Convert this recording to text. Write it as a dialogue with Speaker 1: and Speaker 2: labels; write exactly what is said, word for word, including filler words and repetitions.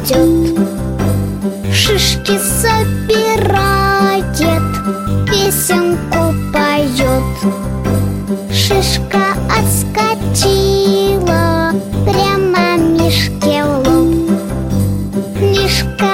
Speaker 1: идет, шишки собирает, песенку поет. Шишка отскочила прямо Мишке в лоб. Мишка